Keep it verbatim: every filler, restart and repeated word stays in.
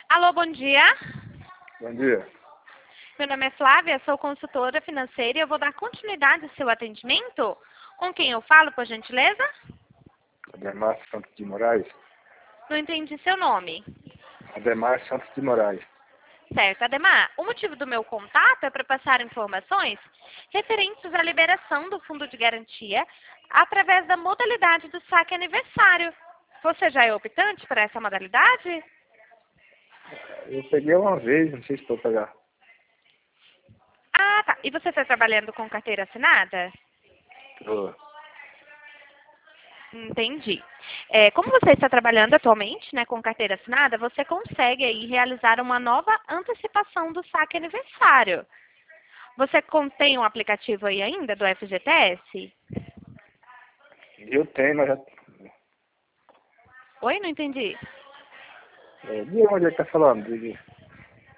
Alô, bom dia. Bom dia. Meu nome é Flávia, sou consultora financeira e eu vou dar continuidade ao seu atendimento. Com quem eu falo, por gentileza? Ademar Santos de Moraes. Não entendi seu nome. Ademar Santos de Moraes. Certo, Ademar, o motivo do meu contato é para passar informações referentes à liberação do fundo de garantia através da modalidade do saque aniversário. Você já é optante para essa modalidade? Eu peguei uma vez, não sei se vou pegar. Ah, tá. E você está trabalhando com carteira assinada? Tô. Entendi. É, como você está trabalhando atualmente, né, com carteira assinada, você consegue aí realizar uma nova antecipação do saque aniversário. Você contém um aplicativo aí ainda do F G T S? Eu tenho, mas já... Oi, não entendi. É, de onde ele tá falando? De...